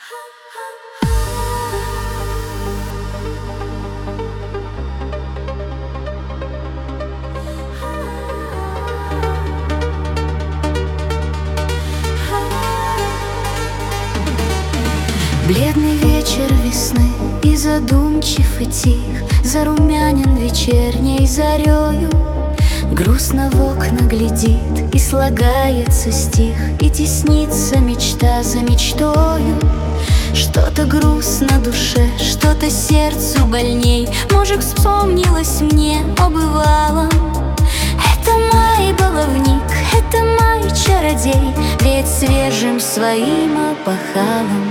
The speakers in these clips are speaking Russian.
Бледный вечер весны и задумчив и тих, зарумянен вечерней зарею. Грустно в окна глядит, и слагается стих, и теснится мечта за мечтою. Что-то грустно душе, что-то сердцу больней. Может, вспомнилось мне о бывалом. Это май баловник, это май чародей, веет свежим своим опахалом.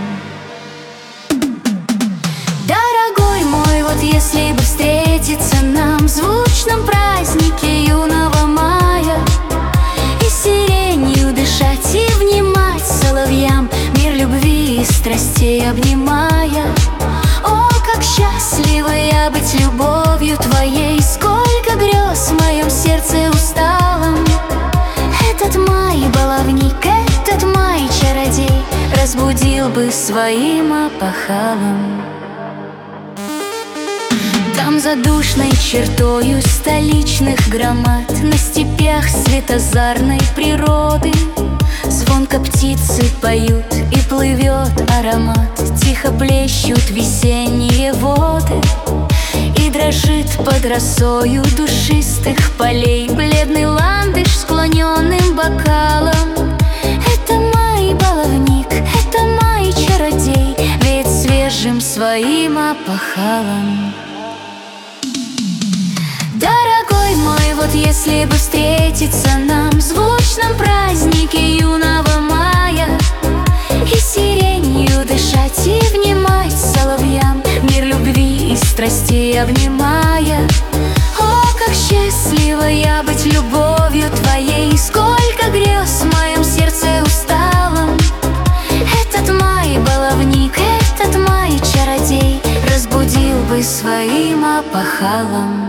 Дорогой мой, вот если бы встретиться нам в звучном празднике юного мая, и сиренью дышать, и внимать соловьям, мир любви и страстей обнимая. О, как счастлива я быть любовью твоей, сколько грез в моем сердце усталом. Этот май баловник, этот май чародей разбудил бы своим опахалом. Там за душной чертою столичных громад, на степях светозарной природы, звонко птицы поют и плывет аромат, тихо плещут весенние воды, и дрожит под росою душистых полей бледный ландыш склоненным бокалом. Это май баловник, это май чародей, веет свежим своим опахалом. Дорогой мой, вот если бы встретиться нам в звучном празднике юного мая, и сиренью дышать, и внимать соловьям, мир любви и страстей обнимая. О, как счастлива я быть любовью твоей, сколько грез в моем сердце усталом. Этот май баловник, этот май чародей разбудил бы своим опахалом.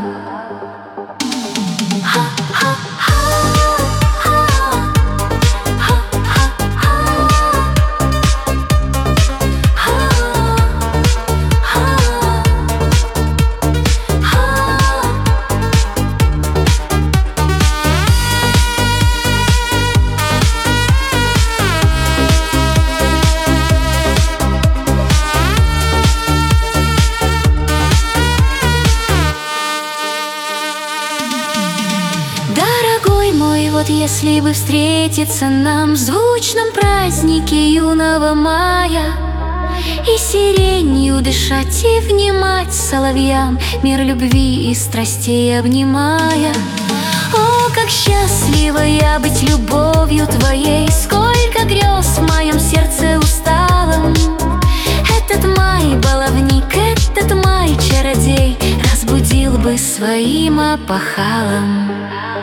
Вот если бы встретиться нам в звучном празднике юного мая, и сиренью дышать, и внимать соловьям, мир любви и страстей обнимая. О, как счастлива я быть любовью твоей, сколько грез в моем сердце усталом. Этот май баловник, этот май чародей разбудил бы своим опахалом.